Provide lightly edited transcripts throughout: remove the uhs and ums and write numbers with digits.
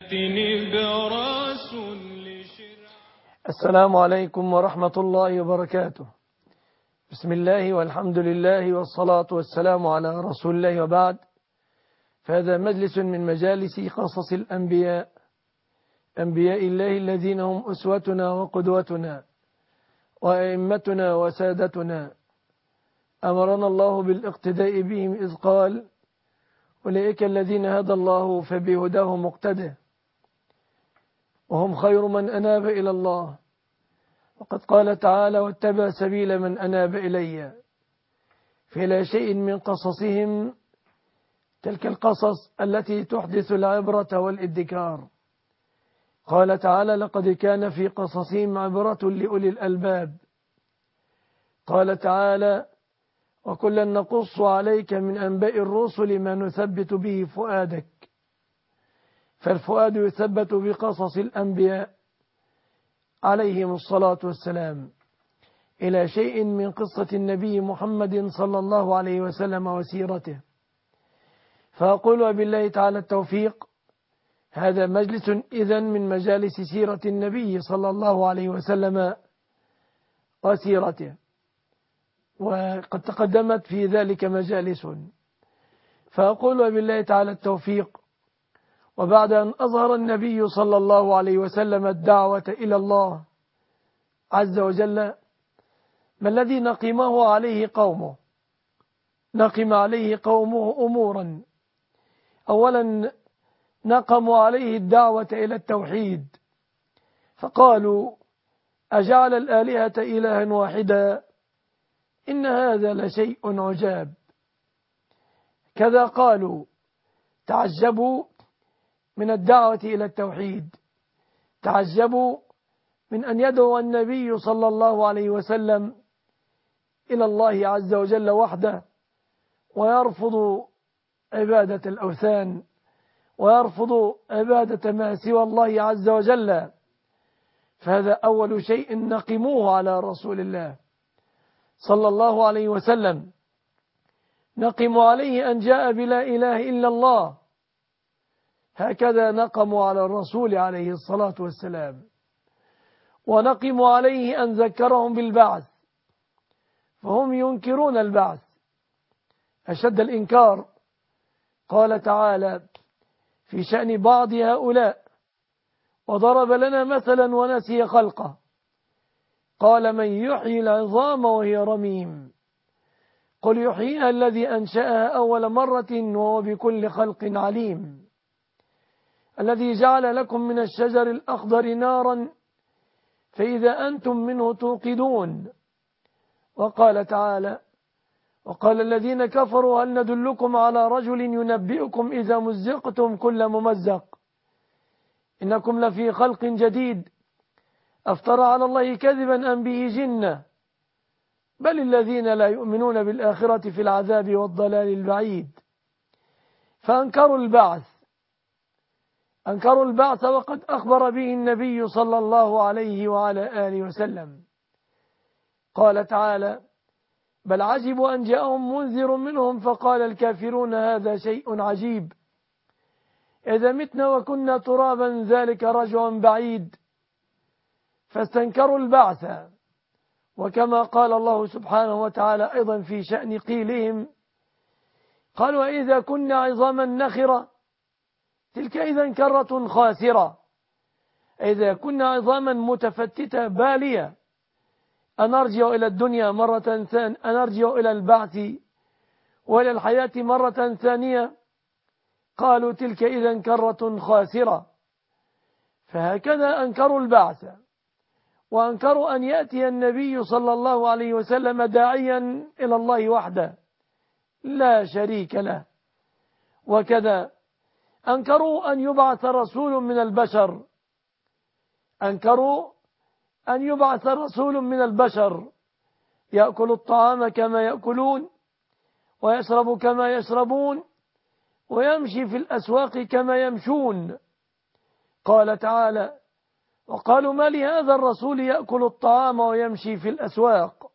السلام عليكم ورحمة الله وبركاته. بسم الله والحمد لله والصلاة والسلام على رسول الله، وبعد، فهذا مجلس من مجالس قصص الأنبياء، أنبياء الله الذين هم أسوتنا وقدوتنا وأئمتنا وسادتنا. أمرنا الله بالاقتداء بهم إذ قال: أولئك الذين هدى الله فبهداه مقتدى وهم خير من أناب إلى الله. وقد قال تعالى: واتبع سبيل من أناب إلي. فلا شيء من قصصهم تلك القصص التي تحدث العبرة والادكار. قال تعالى: لقد كان في قصصهم عبرة لأولي الألباب. قال تعالى: وكلا نقص عليك من أنباء الرسل ما نثبت به فؤادك. فالفؤاد يثبت بقصص الأنبياء عليهم الصلاة والسلام إلى شيء من قصة النبي محمد صلى الله عليه وسلم وسيرته. فأقول وبالله تعالى التوفيق، هذا مجلس إذن من مجالس سيرة النبي صلى الله عليه وسلم وسيرته، وقد تقدمت في ذلك مجالس. فأقول وبالله تعالى التوفيق، وبعد أن أظهر النبي صلى الله عليه وسلم الدعوة إلى الله عز وجل، ما الذي نقمه عليه قومه؟ نقم عليه قومه أمورا. أولا، نقموا عليه الدعوة إلى التوحيد، فقالوا: أجعل الآلهة إلها واحدا إن هذا لشيء عجاب. كذا قالوا، تعجبوا من الدعوة إلى التوحيد، تعجبوا من أن يدعو النبي صلى الله عليه وسلم إلى الله عز وجل وحده، ويرفض عبادة الأوثان، ويرفض عبادة ما سوى الله عز وجل. فهذا أول شيء نقموه على رسول الله صلى الله عليه وسلم. نقم عليه أن جاء بلا إله إلا الله، هكذا نقموا على الرسول عليه الصلاة والسلام. ونقم عليه أن ذكرهم بالبعث، فهم ينكرون البعث أشد الإنكار. قال تعالى في شأن بعض هؤلاء: وضرب لنا مثلا ونسي خلقه، قال: من يحيي العظام وهي رميم قل يحييها الذي أنشأها أول مرة وهو بكل خلق عليم. الذي جعل لكم من الشجر الأخضر نارا فإذا أنتم منه توقدون. وقال تعالى: وقال الذين كفروا هل ندلكم على رجل ينبئكم إذا مزقتم كل ممزق إنكم لفي خلق جديد أفترى على الله كذبا أم به جنة بل الذين لا يؤمنون بالآخرة في العذاب والضلال البعيد. فأنكروا البعث، أنكروا البعث وقد أخبر به النبي صلى الله عليه وعلى آله وسلم. قال تعالى: بل عجبوا أن جاءهم منذر منهم فقال الكافرون هذا شيء عجيب إذا متنا وكنا ترابا ذلك رجع بعيد. فاستنكروا البعث. وكما قال الله سبحانه وتعالى أيضا في شأن قيلهم: قالوا إذا كنا عظاما نخرة تلك إذا كرة خاسرة. إذا كنا عظاما متفتتة بالية أنرجع إلى الدنيا مرة ثانية، أنرجع إلى البعث وإلى الحياة مرة ثانية. قالوا تلك إذا كرة خاسرة. فهكذا أنكروا البعث، وأنكروا أن يأتي النبي صلى الله عليه وسلم داعيا إلى الله وحده لا شريك له. وكذا أنكروا أن يبعث رسول من البشر، أنكروا أن يبعث رسول من البشر يأكل الطعام كما يأكلون ويشرب كما يشربون ويمشي في الأسواق كما يمشون. قال تعالى: وقالوا ما لهذا الرسول يأكل الطعام ويمشي في الأسواق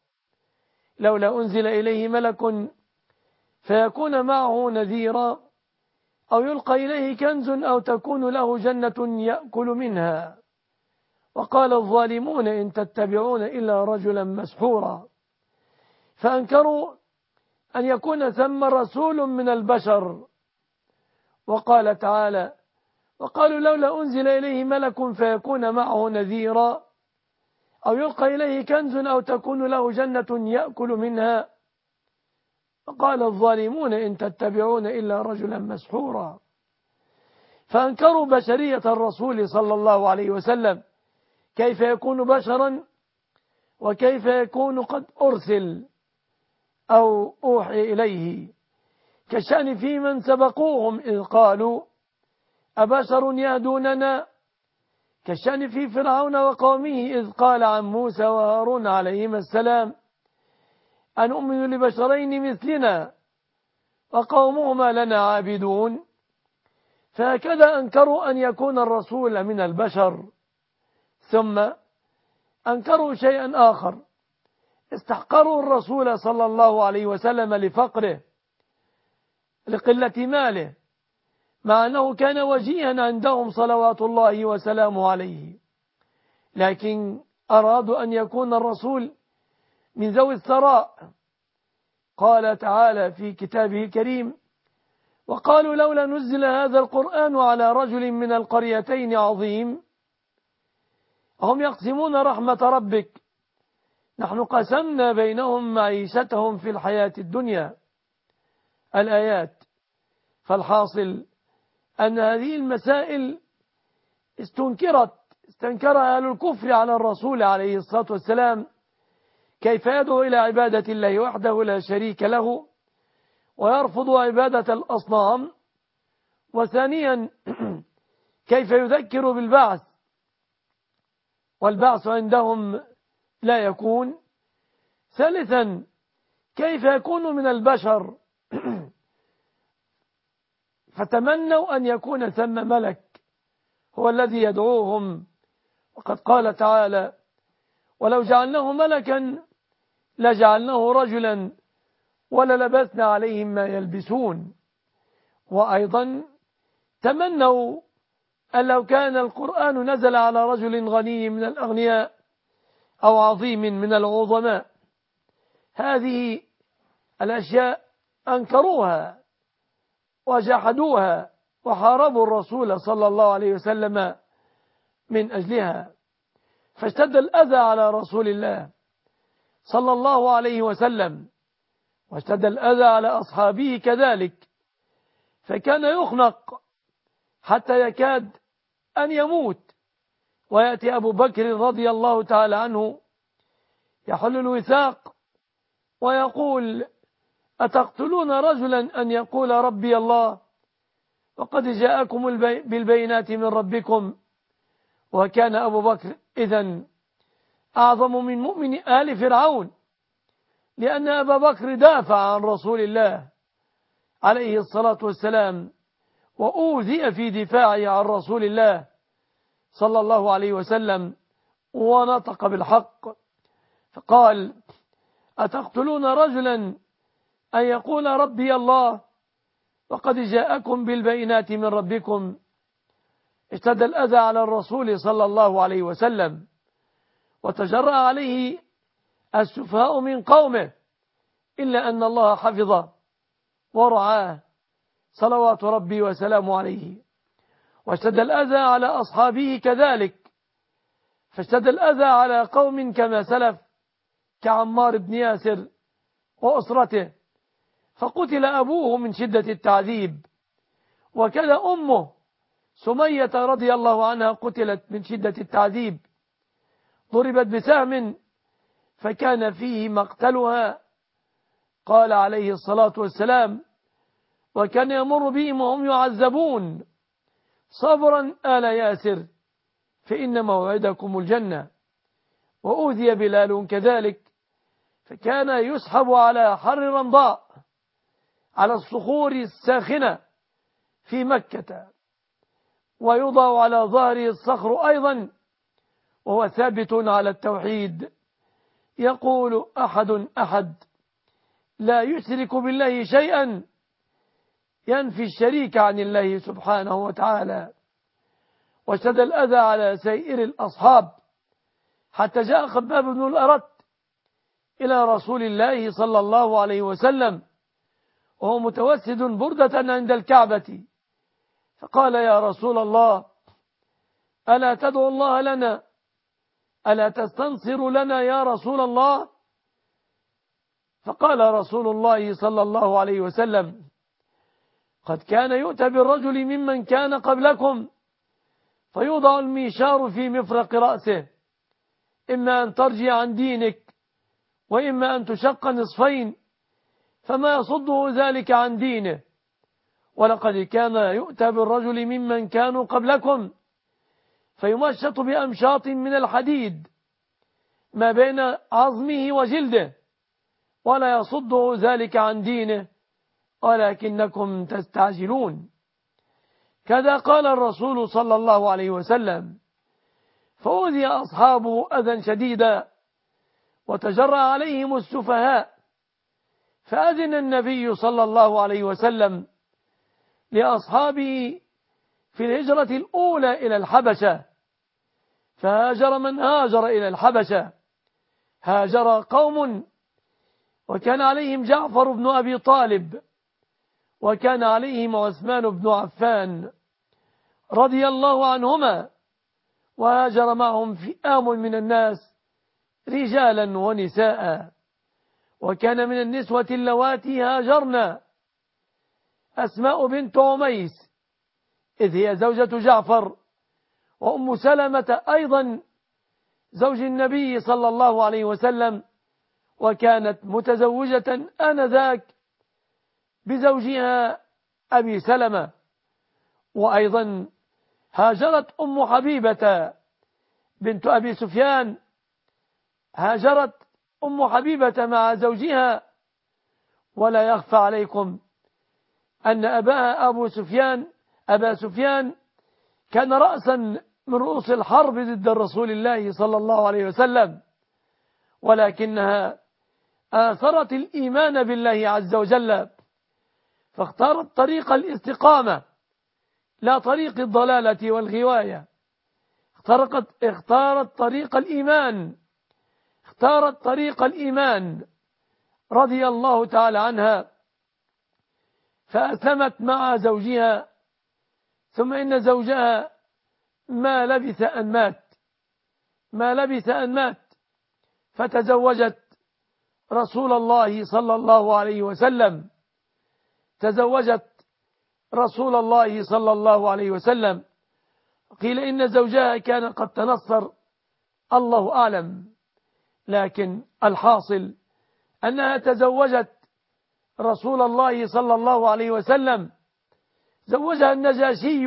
لولا أنزل إليه ملك فيكون معه نذيرا أو يلقى إليه كنز أو تكون له جنة يأكل منها. وقال الظالمون إن تتبعون إلا رجلا مسحورا. فأنكروا أن يكون ثم رسول من البشر. وقال تعالى وقالوا لولا أنزل إليه ملك فيكون معه نذيرا أو يلقى إليه كنز أو تكون له جنة يأكل منها. وقال الظالمون إن تتبعون إلا رجلا مسحورا. فأنكروا بشرية الرسول صلى الله عليه وسلم، كيف يكون بشرا وكيف يكون قد أرسل أو أوحي إليه، كالشأن في من سبقوهم إذ قالوا أبشر يهدوننا، كالشأن في فرعون وقومه إذ قال عن موسى وهارون عليهما السلام أنؤمن لبشرين مثلنا وقومهما لنا عابدون. فهكذا أنكروا أن يكون الرسول من البشر. ثم أنكروا شيئا آخر، استحقروا الرسول صلى الله عليه وسلم لفقره، لقلة ماله، مع أنه كان وجيها عندهم صلوات الله وسلامه عليه، لكن أرادوا أن يكون الرسول من ذوي الثراء. قال تعالى في كتابه الكريم وقالوا لولا نزل هذا القرآن على رجل من القريتين عظيم. هم يقسمون رحمة ربك نحن قسمنا بينهم معيشتهم في الحياة الدنيا. الآيات. فالحاصل أن هذه المسائل استنكرها أهل الكفر على الرسول عليه الصلاة والسلام، كيف يدعو إلى عبادة الله وحده لا شريك له ويرفض عبادة الأصنام. وثانيا كيف يذكر بالبعث والبعث عندهم لا يكون. ثالثا كيف يكون من البشر فتمنوا أن يكون ثم ملك هو الذي يدعوهم. وقد قال تعالى ولو جعلناه ملكا لجعلناه رجلا وللبسنا عليهم ما يلبسون. وأيضا تمنوا أن لو كان القرآن نزل على رجل غني من الأغنياء أو عظيم من العظماء. هذه الأشياء أنكروها وجحدوها وحاربوا الرسول صلى الله عليه وسلم من أجلها، فاشتد الأذى على رسول الله صلى الله عليه وسلم، واشتد الأذى على أصحابه كذلك، فكان يخنق حتى يكاد أن يموت، ويأتي أبو بكر رضي الله تعالى عنه يحل الوثاق ويقول أتقتلون رجلا أن يقول ربي الله وقد جاءكم بالبينات من ربكم. وكان أبو بكر إذن أعظم من مؤمن آل فرعون، لأن أبا بكر دافع عن رسول الله عليه الصلاة والسلام وأوذي في دفاعه عن رسول الله صلى الله عليه وسلم ونطق بالحق، فقال أتقتلون رجلا أن يقول ربي الله وقد جاءكم بالبينات من ربكم. اشتد الأذى على الرسول صلى الله عليه وسلم، وتجرأ عليه السفهاء من قومه، إلا أن الله حفظه ورعاه صلوات ربي وسلامه عليه. واشتد الأذى على أصحابه كذلك، فاشتد الأذى على قوم كما سلف كعمار بن ياسر وأسرته، فقتل أبوه من شدة التعذيب، وكذا أمه سمية رضي الله عنها قتلت من شدة التعذيب، ضربت بسهم فكان فيه مقتلها. قال عليه الصلاة والسلام وكان يمر بهم وهم يعذبون صبرا آل ياسر فإن موعدكم الجنة. وأوذي بلال كذلك، فكان يسحب على حر رمضاء على الصخور الساخنة في مكة، ويوضع على ظهره الصخر أيضا وهو ثابت على التوحيد، يقول أحد لا يشرك بالله شيئا ينفي الشريك عن الله سبحانه وتعالى، واشتد الأذى على سائر الأصحاب، حتى جاء خباب بن الأرت إلى رسول الله صلى الله عليه وسلم وهو متوسد بردة عند الكعبة، فقال: يا رسول الله، ألا تدعو الله لنا؟ ألا تستنصر لنا يا رسول الله؟ فقال رسول الله صلى الله عليه وسلم: قد كان يؤتى بالرجل ممن كان قبلكم فيوضع الميشار في مفرق رأسه، إما أن ترجع عن دينك وإما أن تشق نصفين، فما يصده ذلك عن دينه. ولقد كان يؤتى بالرجل ممن كانوا قبلكم فيمشط بأمشاط من الحديد ما بين عظمه وجلده، ولا يصده ذلك عن دينه، ولكنكم تستعجلون. كذا قال الرسول صلى الله عليه وسلم، فأوذي أصحابه أذى شديدا وتجرأ عليهم السفهاء، فأذن النبي صلى الله عليه وسلم لأصحابه في الهجرة الأولى إلى الحبشة، فهاجر من هاجر إلى الحبشة. هاجر قوم وكان عليهم جعفر بن أبي طالب، وكان عليهم عثمان بن عفان رضي الله عنهما، وهاجر معهم فئام من الناس رجالا ونساء. وكان من النسوة اللواتي هاجرنا أسماء بنت عميس، إذ هي زوجة جعفر، وأم سلمة أيضا زوج النبي صلى الله عليه وسلم، وكانت متزوجة آنذاك بزوجها أبي سلمة. وأيضا هاجرت أم حبيبة بنت أبي سفيان، هاجرت أم حبيبة مع زوجها. ولا يخفى عليكم أن أباها أبا سفيان كان رأسا من رؤوس الحرب ضد الرسول الله صلى الله عليه وسلم، ولكنها آثرت الإيمان بالله عز وجل، فاختارت طريق الاستقامة لا طريق الضلالة والغواية. اختارت طريق الإيمان رضي الله تعالى عنها، فأسلمت مع زوجها. ثم إن زوجها ما لبث أن مات فتزوجت رسول الله صلى الله عليه وسلم. قيل إن زوجها كان قد تنصر، الله أعلم، لكن الحاصل أنها تزوجت رسول الله صلى الله عليه وسلم. زوجها النجاشي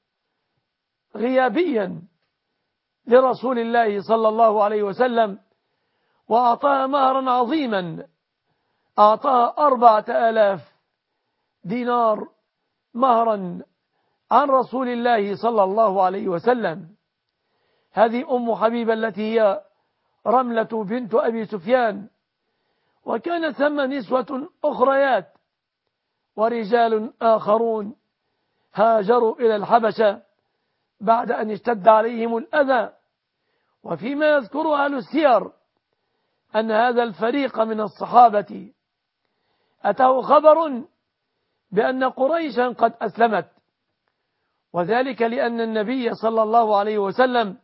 غيابيا لرسول الله صلى الله عليه وسلم، وأعطاها مهرا عظيما، أعطاها 4000 دينار مهرا عن رسول الله صلى الله عليه وسلم. هذه أم حبيبة التي هي رملة بنت أبي سفيان. وكان ثم نسوة أخريات ورجال آخرون هاجروا إلى الحبشة بعد أن اشتد عليهم الأذى. وفيما يذكر أهل السير أن هذا الفريق من الصحابة أتاه خبر بأن قريشا قد أسلمت، وذلك لأن النبي صلى الله عليه وسلم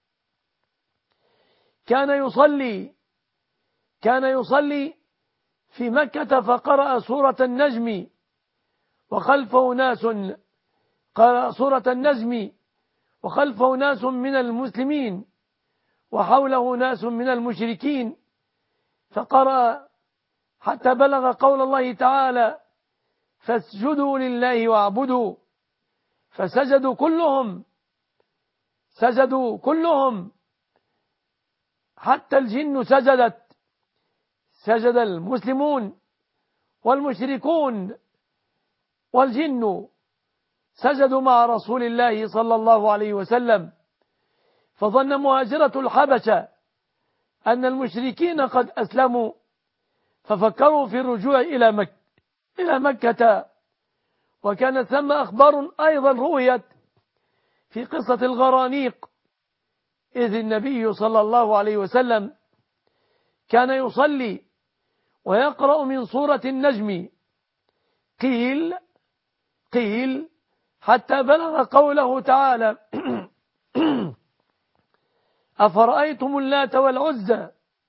كان يصلي في مكة فقرأ سورة النجم، وخلفه ناس من المسلمين وحوله ناس من المشركين، فقرأ حتى بلغ قول الله تعالى: فاسجدوا لله واعبدوا، فسجدوا كلهم حتى الجن سجد المسلمون والمشركون، والجن سجدوا مع رسول الله صلى الله عليه وسلم. فظن مهاجرة الحبشة أن المشركين قد أسلموا، ففكروا في الرجوع إلى مكة، وكان ثم أخبار أيضا رؤيت في قصة الغرانيق، إذ النبي صلى الله عليه وسلم كان يصلي ويقرأ من سورة النجم، قيل حتى بلغ قوله تعالى أفرأيتم اللات والعزى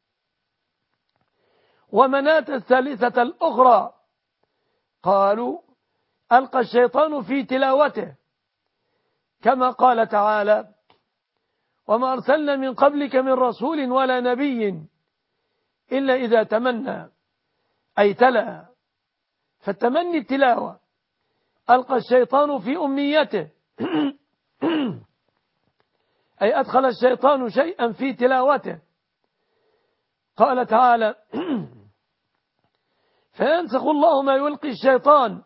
ومناة الثالثة الأخرى، قالوا ألقى الشيطان في تلاوته، كما قال تعالى وما أرسلنا من قبلك من رسول ولا نبي إلا إذا تمنى، أي تلا، فالتمني التلاوة. ألقى الشيطان في أمنيته أي أدخل الشيطان شيئا في تلاوته. قال تعالى فينسخ الله ما يلقي الشيطان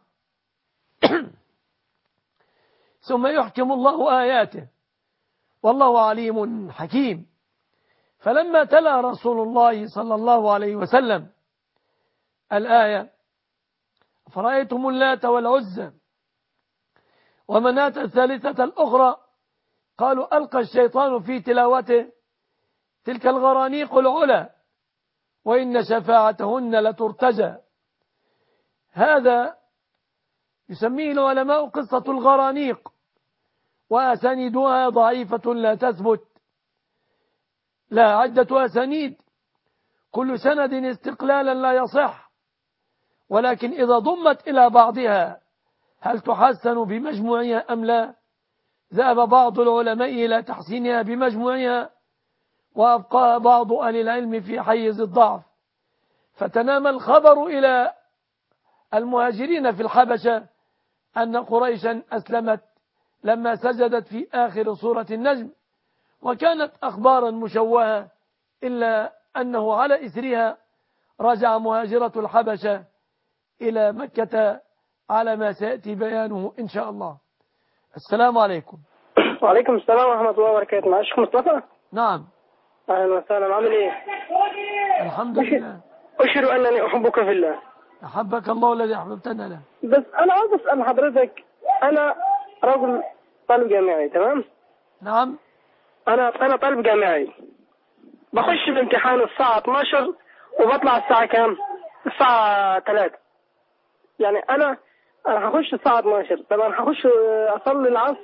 ثم يحكم الله آياته والله عليم حكيم. فلما تلا رسول الله صلى الله عليه وسلم الآية فرأيتم اللات والعزى ومناة الثالثة الأخرى، قالوا ألقى الشيطان في تلاوته تلك الغرانيق العلا وإن شفاعتهن لترتجى. هذا يسميه العلماء قصة الغرانيق، وأسانيدها ضعيفة لا تثبت، لا عدة أسانيد كل سند استقلالا لا يصح، ولكن إذا ضمت إلى بعضها هل تحسن بمجموعها أم لا؟ ذهب بعض العلماء إلى تحسينها بمجموعها، وأبقى بعض أهل العلم في حيز الضعف. فتنام الخبر إلى المهاجرين في الحبشة أن قريشا أسلمت لما سجدت في آخر سورة النجم، وكانت أخبارا مشوهة، إلا أنه على إثرها رجع مهاجرة الحبشة إلى مكة على ما سيأتي بيانه إن شاء الله. السلام عليكم. وعليكم السلام ورحمة الله وبركاته. مع الشيخ مصطفى. نعم. أهلا وسهلا، عامل إيه؟ الحمد لله. أشهد أنني أحبك في الله. أحبك الله الذي أحببتنا له. بس أنا عاوز أسأل حضرتك، أنا رجل طالب جامعي، تمام؟ نعم. أنا طالب جامعي، بخش الامتحان الساعة 12 وبطلع الساعة كام؟ الساعة 3. يعني أنا هخش الساعة 12، طبعا هخش أصلي العصر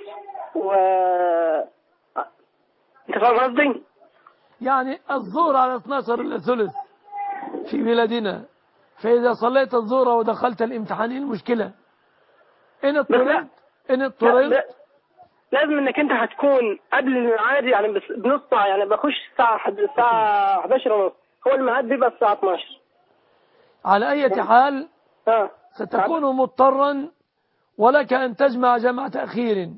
أنت فاهم قصدي؟ يعني الظهر على 12 إلا ثلث في بلادنا، فإذا صليت الظهر ودخلت الامتحان المشكلة إن اضطررت لازم انك انت هتكون قبل الميعاد، يعني بنص ساعة. يعني بخش الساعة 11 ونص، هو الميعاد بيبقى الساعة 12. على أي حال ستكون مضطرا، ولك أن تجمع جمع تأخير.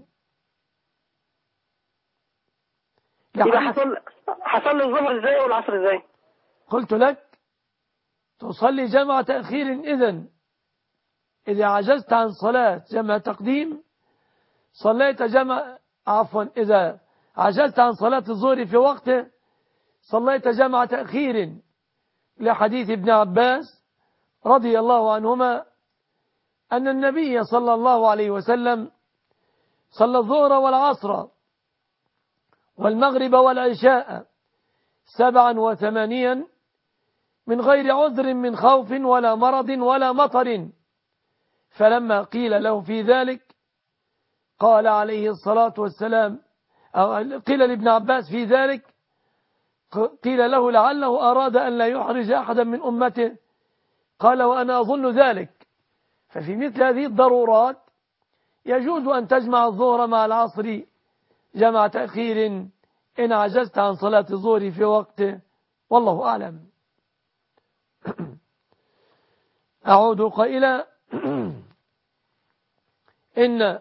حصل الظهر ازاي والعصر ازاي؟ قلت لك تصلي جمع تأخير. إذا عجزت عن صلاة جمع تقديم صليت إذا عجزت عن صلاة الظهر في وقته صليت جمع تأخير، لحديث ابن عباس رضي الله عنهما أن النبي صلى الله عليه وسلم صلى الظهر والعصر والمغرب والعشاء 7 و8 من غير عذر من خوف ولا مرض ولا مطر. فلما قيل له في ذلك قال عليه الصلاة والسلام، أو قيل لابن عباس في ذلك، قيل له لعله أراد أن لا يحرج أحدا من أمته، قال وأنا أظن ذلك. ففي مثل هذه الضرورات يجوز أن تجمع الظهر مع العصر جمع تأخير إن عجزت عن صلاة الظهر في وقته، والله أعلم. أعود قائلا إن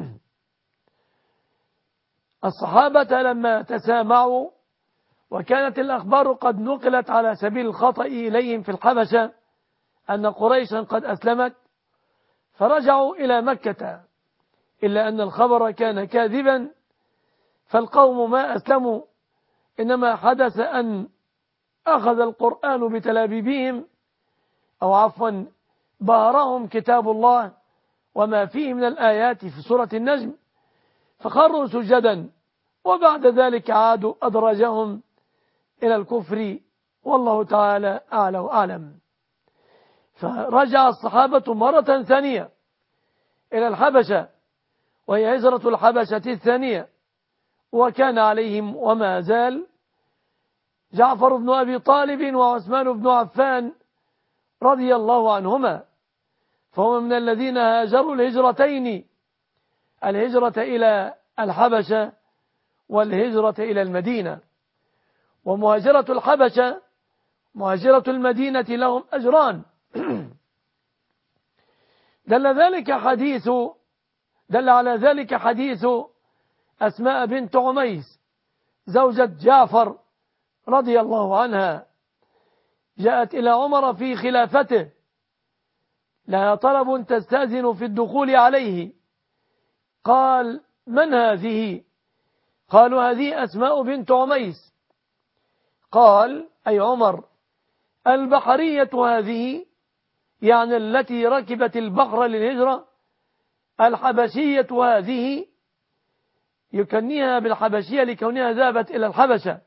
الصحابة لما تسامعوا وكانت الأخبار قد نقلت على سبيل الخطأ إليهم في الحبشة أن قريشا قد أسلمت، فرجعوا إلى مكة، إلا أن الخبر كان كاذبا، فالقوم ما أسلموا، إنما حدث أن أخذ القرآن بتلابيبهم، أو عفوا بهرهم كتاب الله وما فيه من الآيات في سورة النجم، فخروا سجدا، وبعد ذلك عادوا أدرجهم إلى الكفر، والله تعالى أعلى وأعلم. فرجع الصحابة مرة ثانية إلى الحبشة، وهي هجرة الحبشة الثانية، وكان عليهم وما زال جعفر بن أبي طالب وعثمان بن عفان رضي الله عنهما، فهم من الذين هاجروا الهجرتين، الهجرة إلى الحبشة والهجرة إلى المدينة. ومهاجرة الحبشة مهاجرة المدينة لهم أجران. دل على ذلك حديث أسماء بنت عميس زوجة جعفر رضي الله عنها، جاءت إلى عمر في خلافته، لها طلب تستأذن في الدخول عليه، قال: من هذه؟ قالوا: هذه أسماء بنت عميس. قال: أي عمر، البحرية هذه، يعني التي ركبت البحر للهجرة، الحبشية هذه، يكنيها بالحبشية لكونها ذهبت إلى الحبشة.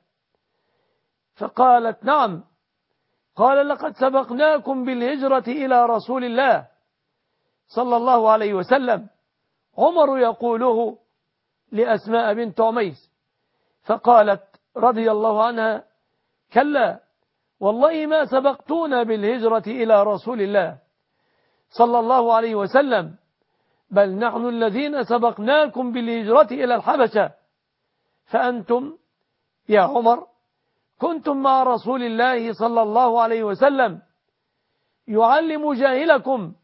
فقالت: نعم. قال: لقد سبقناكم بالهجرة إلى رسول الله صلى الله عليه وسلم. عمر يقوله لأسماء بنت عميس، فقالت رضي الله عنها: كلا، والله ما سبقتونا بالهجرة إلى رسول الله صلى الله عليه وسلم، بل نحن الذين سبقناكم بالهجرة إلى الحبشة، فأنتم يا عمر كنتم مع رسول الله صلى الله عليه وسلم يعلم جاهلكم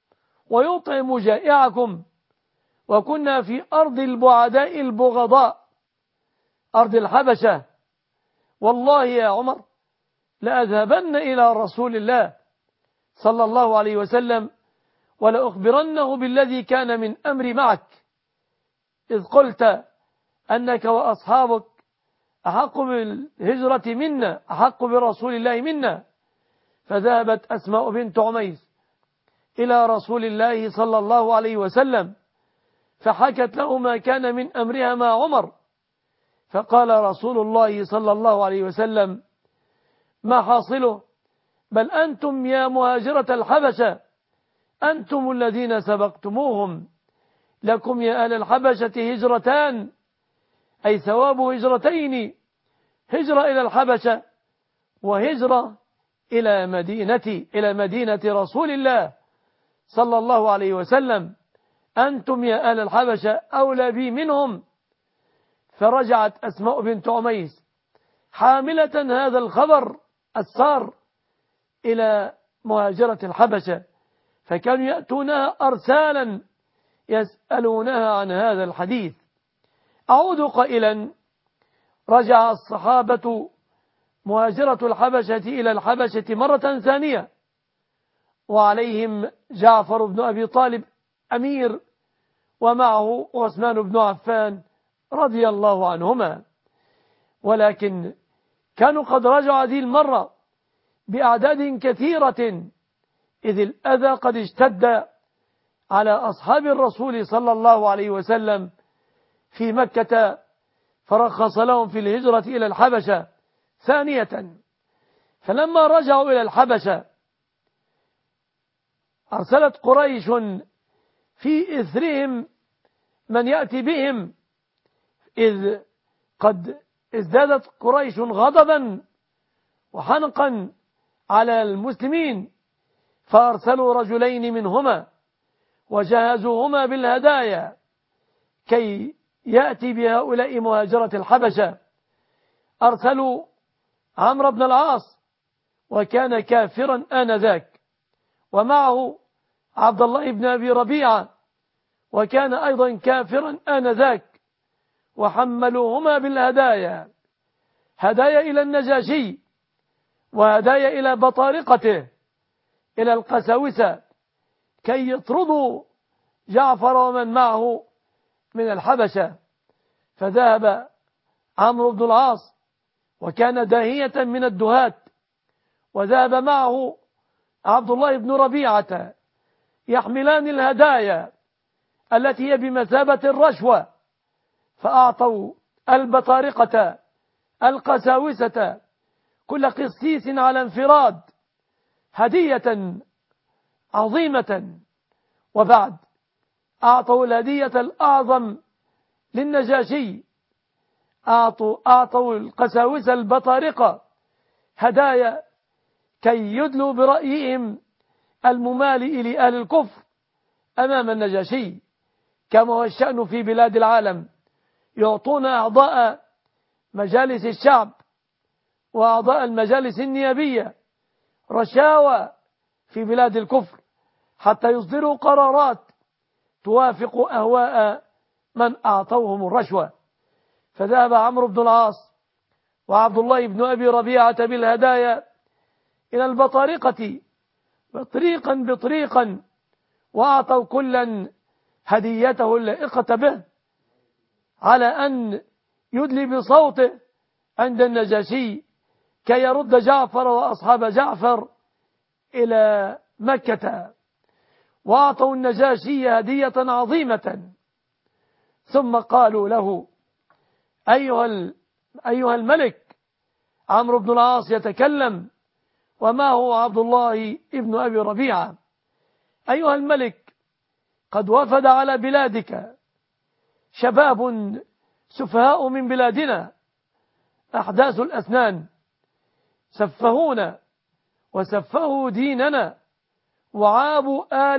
ويطعم جائعكم، وكنا في أرض البعداء البغضاء، أرض الحبشة. والله يا عمر لأذهبن إلى رسول الله صلى الله عليه وسلم ولأخبرنه بالذي كان من أمر معك، إذ قلت أنك وأصحابك أحق بالهجرة منا، أحق برسول الله منا. فذهبت أسماء بنت عميس إلى رسول الله صلى الله عليه وسلم، فحكت له ما كان من أمرها مع عمر، فقال رسول الله صلى الله عليه وسلم: ما حاصله؟ بل أنتم يا مهاجرة الحبشة أنتم الذين سبقتموهم، لكم يا أهل الحبشة هجرتان، أي ثواب هجرتين، هجرة إلى الحبشة وهجرة إلى مدينة رسول الله صلى الله عليه وسلم. أنتم يا أهل الحبشة أولى بي منهم. فرجعت أسماء بنت عميس حاملة هذا الخبر السار إلى مهاجرة الحبشة، فكانوا يأتونها أرسالا يسألونها عن هذا الحديث. أعود قائلا: رجع الصحابة مهاجرة الحبشة إلى الحبشة مرة ثانية، وعليهم جعفر بن أبي طالب أمير، ومعه عثمان بن عفان رضي الله عنهما، ولكن كانوا قد رجعوا هذه المرة بأعداد كثيرة، إذ الأذى قد اشتد على أصحاب الرسول صلى الله عليه وسلم في مكة، فرخص لهم في الهجرة إلى الحبشة ثانية. فلما رجعوا إلى الحبشة أرسلت قريش في إثرهم من يأتي بهم، إذ قد ازدادت قريش غضبا وحنقا على المسلمين، فأرسلوا رجلين منهما وجهزوهما بالهدايا كي يأتي بهؤلاء مهاجرة الحبشة. أرسلوا عمرو بن العاص، وكان كافرا آنذاك، ومعه عبد الله بن أبي ربيعة، وكان أيضا كافرا آنذاك، وحملوهما بالهدايا، هدايا إلى النجاشي وهدايا إلى بطارقته، إلى القساوسة، كي يطردوا جعفر ومن معه من الحبشة. فذهب عمرو بن العاص، وكان داهية من الدهاة، وذهب معه عبد الله بن ربيعة يحملان الهدايا التي هي بمثابة الرشوة، فأعطوا البطارقة القساوسة كل قسيس على انفراد هدية عظيمة. وبعد أعطوا الهدية الأعظم للنجاشي، أعطوا القساوسة البطارقة هدايا كي يدلوا برأيهم الممالئ لأهل الكفر أمام النجاشي، كما هو الشأن في بلاد العالم. يعطون أعضاء مجالس الشعب وأعضاء المجالس النيابية رشاوى في بلاد الكفر حتى يصدروا قرارات توافق أهواء من أعطوهم الرشوة. فذهب عمرو بن العاص وعبد الله بن أبي ربيعة بالهدايا إلى البطارقة بطريقا وأعطوا كلا هديته اللائقة به، على أن يدلي بصوته عند النجاشي كي يرد جعفر وأصحاب جعفر إلى مكة. وأعطوا النجاشي هدية عظيمة، ثم قالوا له: أيها الملك. عمرو بن العاص يتكلم وما هو عبد الله ابن أبي ربيعة: أيها الملك، قد وفد على بلادك شباب سفهاء من بلادنا أحداث الأسنان، سفهونا وسفهوا ديننا وعابوا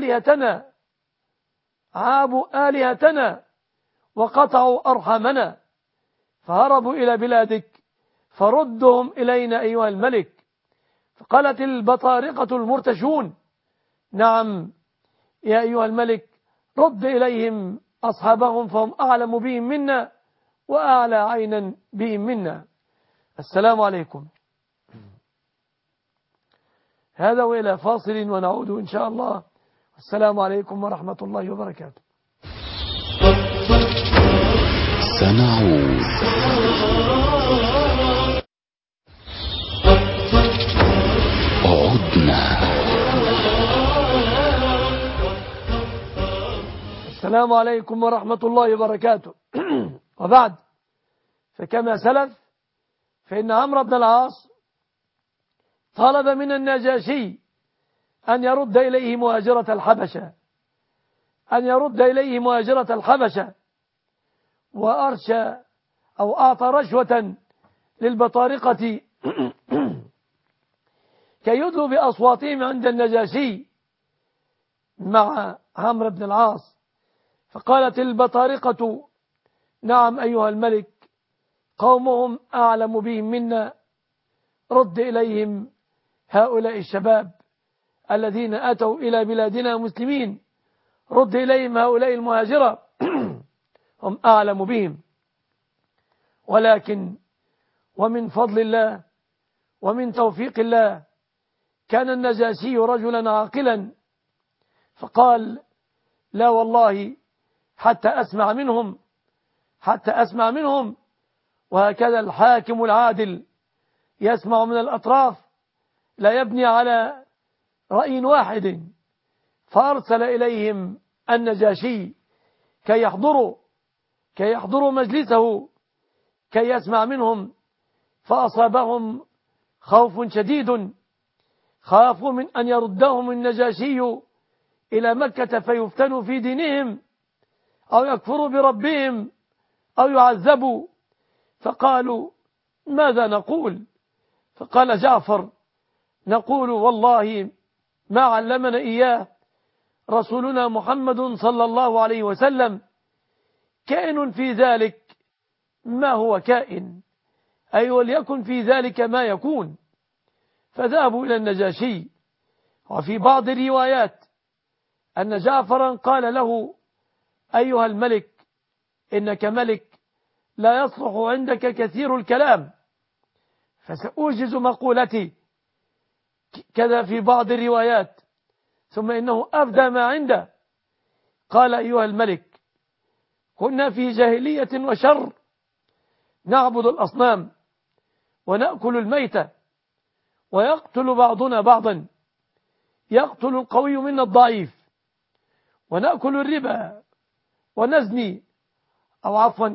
آلهتنا وقطعوا أرحامنا، فهربوا إلى بلادك فردهم إلينا أيها الملك. فقالت البطارقة المرتشون: نعم يا أيها الملك، رد إليهم أصحابهم فهم أعلم بهم منا وأعلى عينا بهم منا. السلام عليكم. هذا وإلى فاصل ونعود إن شاء الله. السلام عليكم ورحمة الله وبركاته. سنعود. عدنا. السلام عليكم ورحمة الله وبركاته. وبعد، فكما سلف فإن عمرو بن العاص طلب من النجاشي أن يرد إليه مهاجرة الحبشة، وأرشى أو أعطى رشوة للبطارقة كي يدلوا بأصواتهم عند النجاشي مع عمرو بن العاص. فقالت البطارقة: نعم أيها الملك، قومهم أعلم بهم منا، رد إليهم هؤلاء الشباب الذين أتوا إلى بلادنا مسلمين، رد إليهم هؤلاء المهاجرة هم أعلم بهم. ولكن ومن فضل الله ومن توفيق الله كان النجاشي رجلا عاقلا، فقال: لا والله حتى أسمع منهم. وهكذا الحاكم العادل يسمع من الأطراف، لا يبني على رأي واحد. فأرسل إليهم النجاشي كي يحضروا مجلسه كي يسمع منهم. فأصابهم خوف شديد، خافوا من أن يردهم النجاشي إلى مكة فيفتنوا في دينهم أو يكفروا بربهم أو يعذبوا. فقالوا: ماذا نقول؟ فقال جعفر: نقول والله ما علمنا إياه رسولنا محمد صلى الله عليه وسلم، كائن في ذلك ما هو كائن، أي وليكن في ذلك ما يكون. فذهبوا إلى النجاشي. وفي بعض الروايات أن جعفرا قال له: أيها الملك، إنك ملك لا يصلح عندك كثير الكلام، فسأوجز مقولتي، كذا في بعض الروايات. ثم إنه أفدى ما عنده. قال: أيها الملك، كنا في جاهلية وشر، نعبد الأصنام ونأكل الميتة، ويقتل بعضنا بعضا، يقتل القوي منا الضعيف، ونأكل الربا ونزني، أو عفوا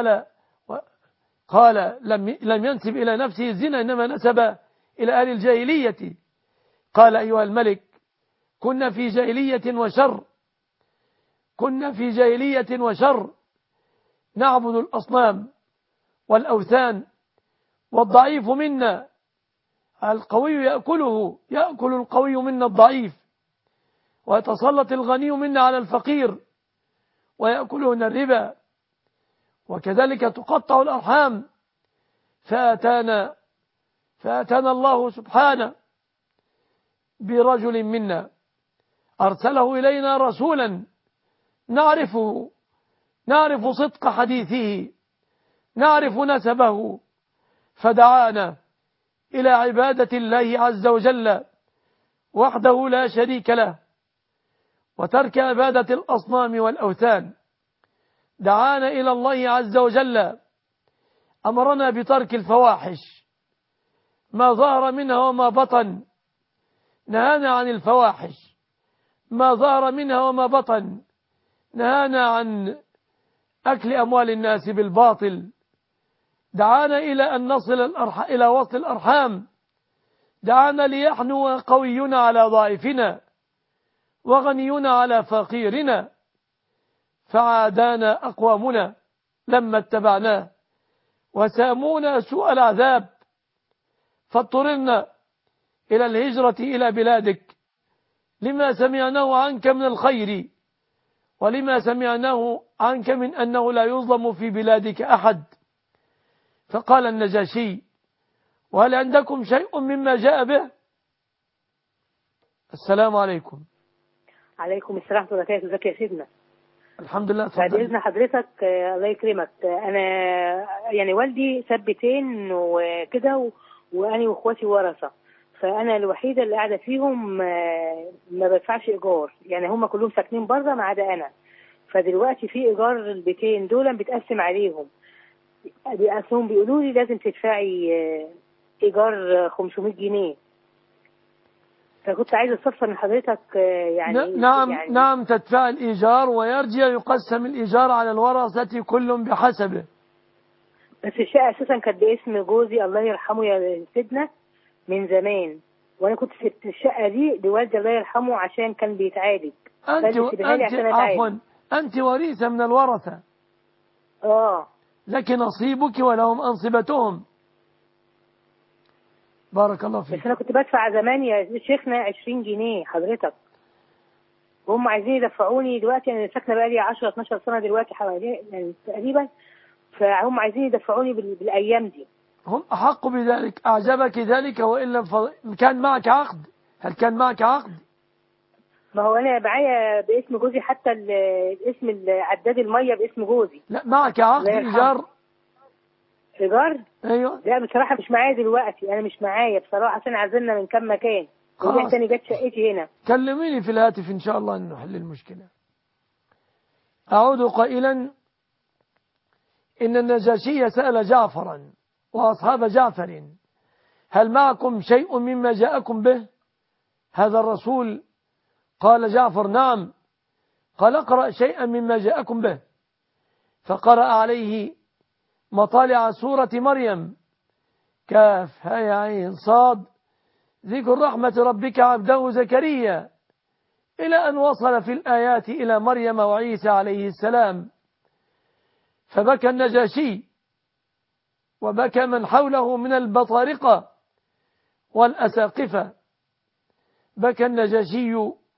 قال لم ينسب إلى نفسه الزنا، إنما نسب إلى أهل الجاهلية. قال أيها الملك كنا في جاهلية وشر، كنا في جاهلية وشر نعبد الأصنام والأوثان، والضعيف منا القوي يأكل القوي منا الضعيف، ويتسلط الغني منا على الفقير ويأكلون الربا، وكذلك تقطع الأرحام. فأتانا الله سبحانه برجل منا أرسله إلينا رسولا نعرف صدق حديثه، نعرف نسبه، فدعانا إلى عبادة الله عز وجل وحده لا شريك له، وترك عبادة الأصنام والأوثان. دعانا إلى الله عز وجل، أمرنا بترك الفواحش ما ظهر منها وما بطن، نهانا عن الفواحش ما ظهر منها وما بطن، نهانا عن أكل أموال الناس بالباطل، دعانا إلى أن نصل إلى وصل الأرحام، دعانا ليحنو قوينا على ضعيفنا وغنينا على فقيرنا، فعادانا أقوامنا لما اتبعناه وسامونا سوء العذاب، فاضطررنا إلى الهجرة إلى بلادك لما سمعناه عنك من الخير، ولما سمعناه عنك من أنه لا يظلم في بلادك أحد. فقال النجاشي وهل عندكم شيء مما جاء به؟ السلام عليكم. عليكم السلام ورحمة الله وبركاته. ازيك يا سيدنا؟ الحمد لله. بعد إذن حضرتك الله يكرمك، أنا يعني والدي ثبتين وكده وأنا وإخواتي ورثة، فأنا الوحيدة اللي قاعدة فيهم ما بدفعش إيجار، يعني هم كلهم ساكنين بره ما عدا أنا. فدلوقتي في إيجار البيتين دول بتقسم عليهم، بيقسمهم بيقولوا لي لازم تدفعي إيجار 500 جنيه. فكنت عايزة استفسر من حضرتك يعني نعم تدفع الإيجار، ويرجع يقسم الإيجار على الورثة كل بحسبه. بس الشقة أساسا كانت باسم جوزي الله يرحمه يا سيدنا من زمان، وأنا كنت سبت الشقة دي لوالدي الله يرحمه عشان كان بيتعالج. أنت وريثة من الورثة. لك نصيبك ولهم أنصبتهم. بارك الله فيك. بس أنا كنت بدفع زمان يا شيخنا 20 جنيه حضرتك، وهم عايزين يدفعوني دلوقتي. أنا ساكنة بقالي 10-12 سنة دلوقتي حوالي يعني تقريبا، فهم عايزين يدفعوني بالأيام دي. هم أحق بذلك. أعجبك ذلك وإلا كان معك عقد؟ هل كان معك عقد؟ ما هو أنا معايا باسم جوزي، حتى اسم عداد المية باسم جوزي. لا معك عقد إيجار؟ إيجار؟ أيوه. لا بصراحة مش معايا دلوقتي، أنا مش معايا بصراحة عشان عزلنا من كم مكان، ورجعت تاني جت شقتي هنا. كلميني في الهاتف إن شاء الله أن نحل المشكلة. أعود قائلا إن النجاشي سأل جعفرا وأصحاب جعفر هل معكم شيء مما جاءكم به هذا الرسول؟ قال جعفر نعم. قال اقرأ شيئا مما جاءكم به، فقرأ عليه مطالع سورة مريم كاف هاء عين صاد ذكر رحمة ربك عبده زكريا إلى أن وصل في الآيات إلى مريم وعيسى عليه السلام. فبكى النجاشي وبكى من حوله من البطارقة والأساقفة. بكى النجاشي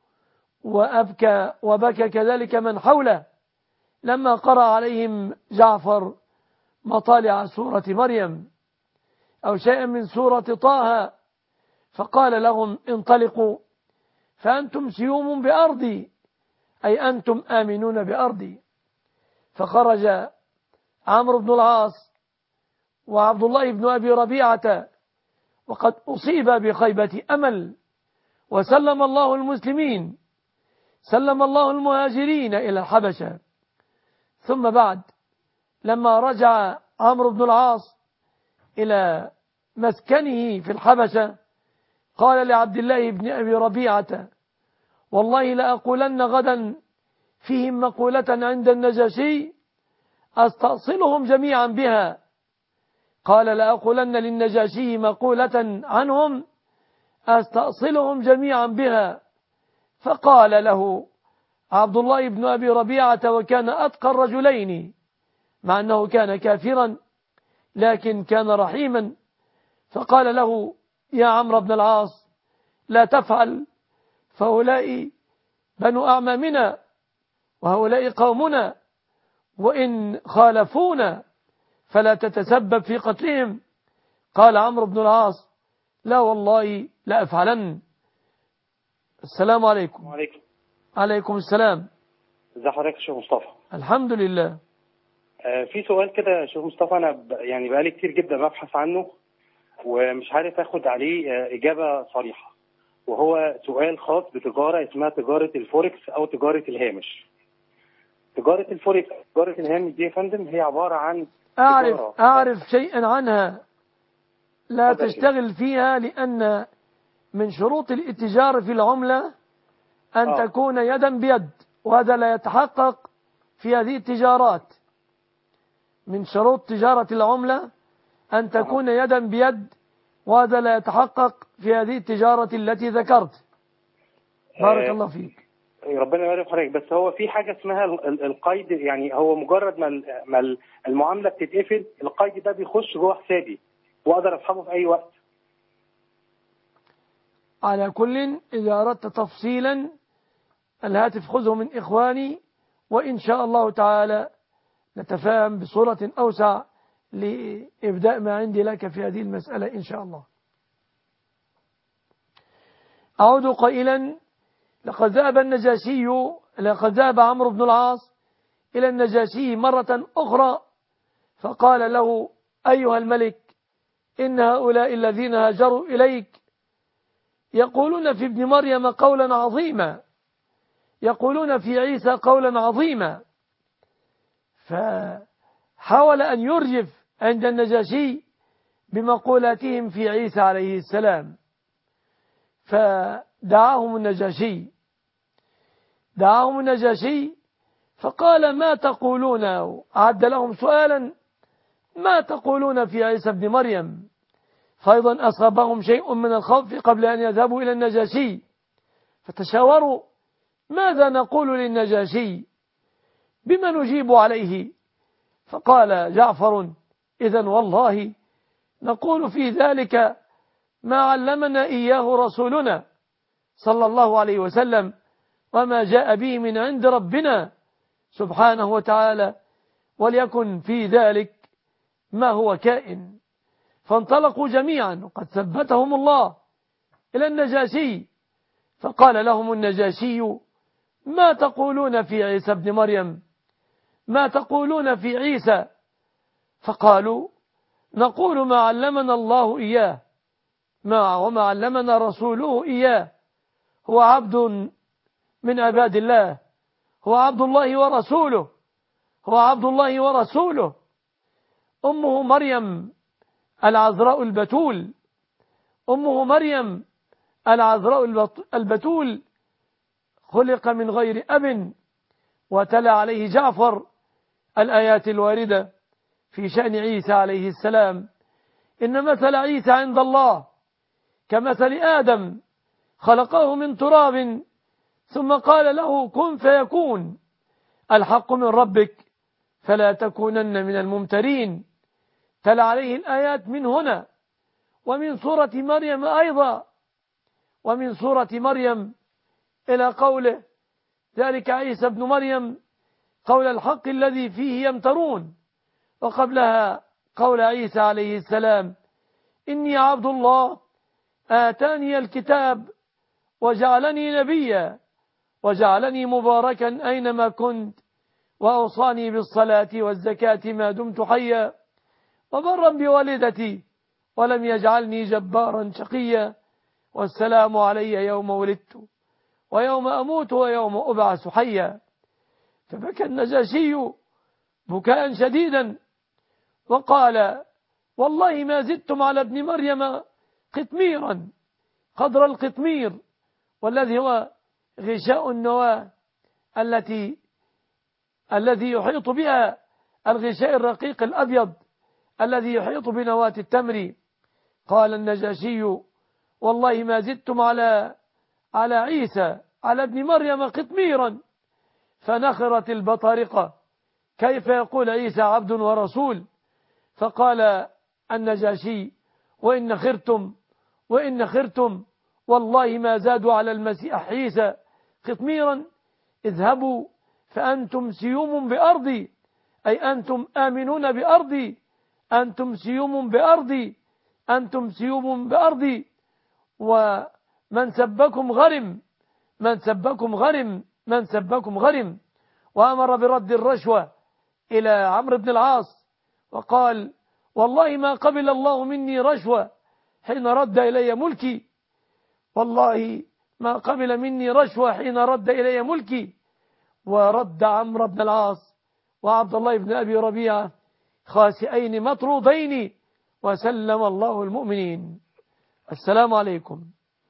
وبكى كذلك من حوله لما قرأ عليهم جعفر مطالع سورة مريم أو شيئا من سورة طه، فقال لهم انطلقوا فأنتم سيوم بأرضي، أي أنتم آمنون بأرضي. فخرج عمرو بن العاص وعبد الله بن أبي ربيعة وقد أصيب بخيبة أمل، وسلم الله المسلمين، سلم الله المهاجرين إلى الحبشة. ثم بعد لما رجع عمرو بن العاص إلى مسكنه في الحبشة قال لعبد الله بن أبي ربيعة والله لأقولن غدا فيهم مقولة عند النجاشي أستأصلهم جميعا بها. قال لأقولن للنجاشي مقولة عنهم أستأصلهم جميعا بها. فقال له عبد الله بن أبي ربيعة، وكان أتقى الرجلين مع أنه كان كافرا لكن كان رحيما، فقال له يا عمرو بن العاص لا تفعل، فهؤلاء بنو أعمامنا وهؤلاء قومنا، وإن خالفونا فلا تتسبب في قتلهم. قال عمرو بن العاص لا والله لا أفعلن. السلام عليكم. وعليكم. عليكم السلام. ازي حضرتك يا شيخ مصطفى؟ الحمد لله. في سؤال كده يا شيخ مصطفى، انا يعني بقالي كتير جدا ببحث عنه ومش عارف اخد عليه اجابه صريحه، وهو سؤال خاص بتجاره اسمها تجاره الفوركس او تجاره الهامش. تجاره الفوركس، تجاره الهامش دي يا فندم هي عباره عن أعرف شيئا عنها، لا تشتغل فيها، لأن من شروط الاتجار في العملة أن تكون يدا بيد، وهذا لا يتحقق في هذه التجارات. من شروط تجارة العملة أن تكون يدا بيد، وهذا لا يتحقق في هذه التجارة التي ذكرت. بارك الله فيك. ربنا يبارك حضرتك. بس هو في حاجة اسمها القيد، يعني هو مجرد ما المعاملة بتتقفل القيد ده بيخش جوه حسابي وأقدر أسحبه في أي وقت. على كل إذا أردت تفصيلا الهاتف خذه من إخواني، وإن شاء الله تعالى نتفاهم بصورة أوسع لإبداء ما عندي لك في هذه المسألة إن شاء الله. أعود قائلا لقد ذهب عمرو بن العاص إلى النجاشي مرة أخرى فقال له أيها الملك إن هؤلاء الذين هاجروا إليك يقولون في ابن مريم قولا عظيما، يقولون في عيسى قولا عظيما. فحاول أن يرجف عند النجاشي بمقولاتهم في عيسى عليه السلام، فدعاهم النجاشي فقال ما تقولون، أعد لهم سؤالا ما تقولون في عيسى ابن مريم. فأيضا أصابهم شيء من الخوف قبل أن يذهبوا إلى النجاشي، فتشاوروا ماذا نقول للنجاشي، بما نجيب عليه. فقال جعفر إذن والله نقول في ذلك ما علمنا إياه رسولنا صلى الله عليه وسلم وما جاء به من عند ربنا سبحانه وتعالى، وليكن في ذلك ما هو كائن. فانطلقوا جميعا وقد ثبتهم الله إلى النجاشي، فقال لهم النجاشي ما تقولون في عيسى ابن مريم، ما تقولون في عيسى؟ فقالوا نقول ما علمنا الله إياه وما علمنا رسوله إياه، هو عبد من عباد الله، هو عبد الله ورسوله، هو عبد الله ورسوله. أمه مريم العذراء البتول، أمه مريم العذراء البتول خلق من غير أب. وتلا عليه جعفر الآيات الواردة في شأن عيسى عليه السلام. إن مثل عيسى عند الله كمثل آدم خلقه من تراب ثم قال له كن فيكون، الحق من ربك فلا تكونن من الممترين. تلا عليه الآيات من هنا ومن سورة مريم أيضا، ومن سورة مريم إلى قوله ذلك عيسى ابن مريم قول الحق الذي فيه يمترون، وقبلها قول عيسى عليه السلام إني عبد الله آتاني الكتاب وجعلني نبيا وجعلني مباركا أينما كنت وأوصاني بالصلاة والزكاة ما دمت حيا وبرا بوالدتي ولم يجعلني جبارا شقيا والسلام علي يوم ولدت ويوم أموت ويوم أبعث حيا. فبكى النجاشي بكاء شديدا وقال والله ما زدتم على ابن مريم قطميرا قدر القطمير، والذي هو غشاء النواة التي الذي يحيط بها الغشاء الرقيق الأبيض الذي يحيط بنواة التمر. قال النجاشي: والله ما زدتم على عيسى على ابن مريم قطميرا. فنخرت البطارقة: كيف يقول عيسى عبد ورسول؟ فقال النجاشي: وإن خرتم والله ما زادوا على المسيح عيسى قطميرا. اذهبوا فأنتم سيوم بأرضي، أي أنتم آمنون بأرضي، أنتم سيوم بأرضي، أنتم سيوم بأرضي، ومن سبكم غرم، من سبكم غرم، من سبكم غرم. وأمر برد الرشوة إلى عمرو بن العاص وقال: والله ما قبل الله مني رشوة حين رد إلي ملكي، والله ما قبل مني رشوة حين رد إلي ملكي. ورد عمرو بن العاص وعبد الله بن أبي ربيعة خاسئين مطرودين، وسلم الله المؤمنين. السلام عليكم.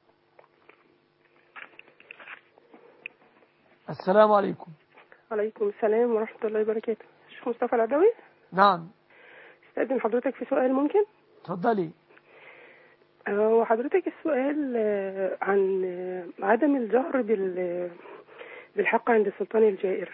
السلام عليكم. وعليكم السلام ورحمة الله وبركاته. شيخ مصطفى العدوي. نعم. استأذن حضرتك في سؤال ممكن؟ تفضلي. وحضرتك السؤال عن عدم الجهر بالحق عند السلطان الجائر.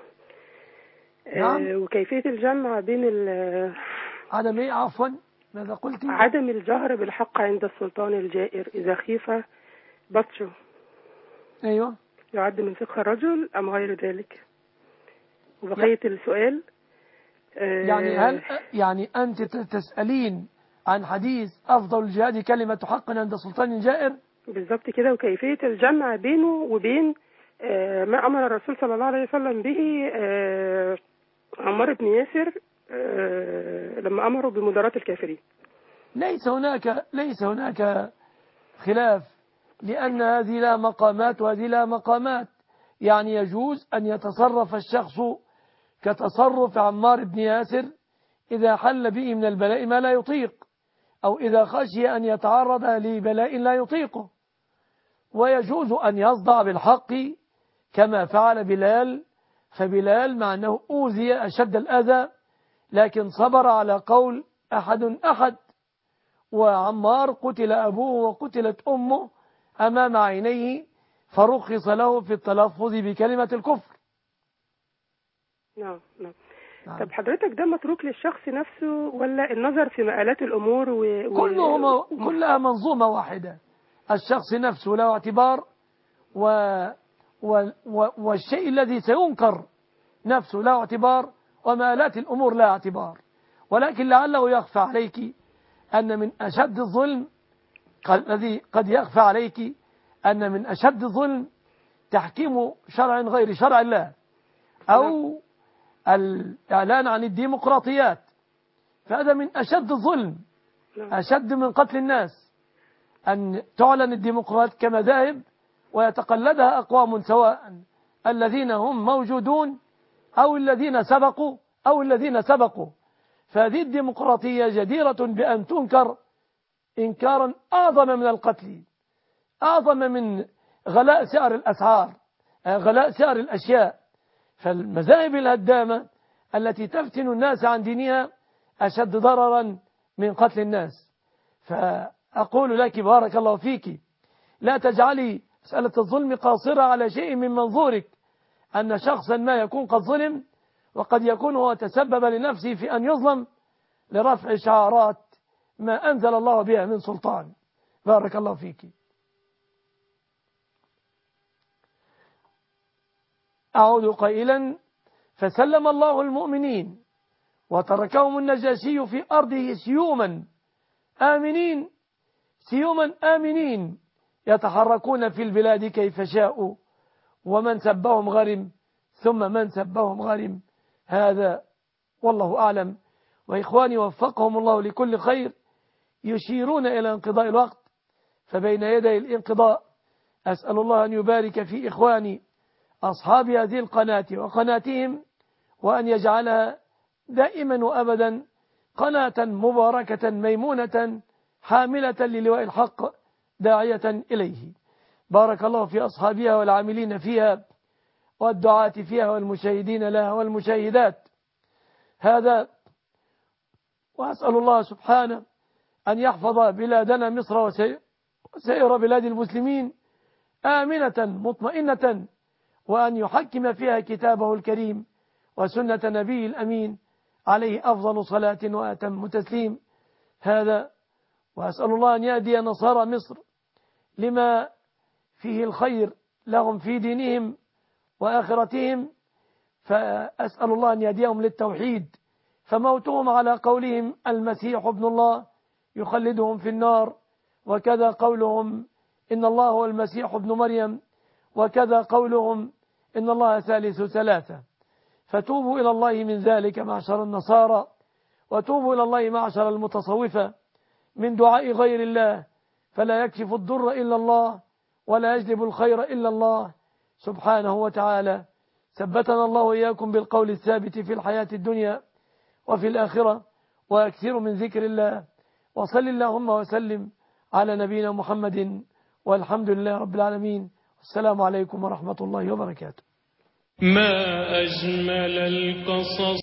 نعم. وكيفية الجمع بين عدم ايه؟ عفوا، ماذا قلتي؟ عدم الجهر بالحق عند السلطان الجائر إذا خيف بطشه. ايوه. يعد من فقه الرجل أم غير ذلك؟ وبقية السؤال يعني هل أنت تسألين عن حديث أفضل الجهاد كلمة حق عند سلطان جائر؟ بالضبط كده. وكيفية الجمع بينه وبين ما أمر الرسول صلى الله عليه وسلم به عمار بن ياسر لما أمروا بمداراة الكافرين. ليس هناك خلاف، لأن هذه لا مقامات وهذه لا مقامات. يعني يجوز أن يتصرف الشخص كتصرف عمار بن ياسر إذا حل به من البلاء ما لا يطيق، أو إذا خشي أن يتعرض لبلاء لا يطيقه. ويجوز أن يصدع بالحق كما فعل بلال، فبلال مع أنه أوذي أشد الأذى لكن صبر على قول أحد، وعمار قتل أبوه وقتلت أمه أمام عينيه فرخص له في التلفظ بكلمة الكفر. نعم. طب حضرتك ده متروك للشخص نفسه ولا النظر في مآلات الأمور كلها منظومة واحدة. الشخص نفسه له اعتبار، والشيء الذي سينكر نفسه له اعتبار، ومآلات الأمور لا اعتبار. ولكن لعله يخفى عليك أن من أشد الظلم الذي قد يخفى عليك أن من أشد الظلم تحكيم شرع غير شرع الله، أو الإعلان عن الديمقراطيات. فهذا من أشد الظلم، أشد من قتل الناس، أن تعلن الديمقراطيات كمذاهب ويتقلدها أقوام سواء الذين هم موجودون أو الذين سبقوا. فهذه الديمقراطية جديرة بأن تنكر إنكارا أعظم من القتل، أعظم من غلاء سعر الأسعار، غلاء سعر الأشياء. فالمذاهب الهدامة التي تفتن الناس عن دينها أشد ضررا من قتل الناس. فأقول لك بارك الله فيك، لا تجعلي مسألة الظلم قاصرة على شيء من منظورك، أن شخصا ما يكون قد ظلم وقد يكون هو تسبب لنفسه في أن يظلم لرفع شعارات ما أنزل الله بها من سلطان. بارك الله فيك. أعود قائلا: فسلم الله المؤمنين وتركهم النجاشي في أرضه سيوما آمنين يتحركون في البلاد كيف شاءوا، ومن سبهم غرم ثم من سبهم غرم. هذا والله أعلم. وإخواني وفقهم الله لكل خير يشيرون إلى انقضاء الوقت، فبين يدي الانقضاء أسأل الله أن يبارك في إخواني أصحاب هذه القناة وقناتهم، وأن يجعلها دائما وأبدا قناة مباركة ميمونة حاملة للواء الحق داعية إليه. بارك الله في أصحابها والعاملين فيها، والدعاة فيها والمشاهدين لها والمشاهدات. هذا وأسأل الله سبحانه أن يحفظ بلادنا مصر وسائر بلاد المسلمين آمنة مطمئنة، وأن يحكم فيها كتابه الكريم وسنة نبيه الأمين عليه أفضل صلاة وأتم تسليم. هذا وأسأل الله أن يهدي نصارى مصر لما فيه الخير لهم في دينهم وآخرتهم، فأسأل الله أن يهديهم للتوحيد، فموتهم على قولهم المسيح ابن الله يخلدهم في النار، وكذا قولهم إن الله هو المسيح ابن مريم، وكذا قولهم إن الله ثالث ثلاثة. فتوبوا إلى الله من ذلك معشر النصارى، وتوبوا إلى الله معشر المتصوفة من دعاء غير الله، فلا يكشف الضر إلا الله ولا يجلب الخير إلا الله سبحانه وتعالى. ثبتنا الله وإياكم بالقول الثابت في الحياة الدنيا وفي الآخرة، وأكثر من ذكر الله، وصل اللهم وسلم على نبينا محمد، والحمد لله رب العالمين. السلام عليكم ورحمة الله وبركاته. ما أجمل القصص.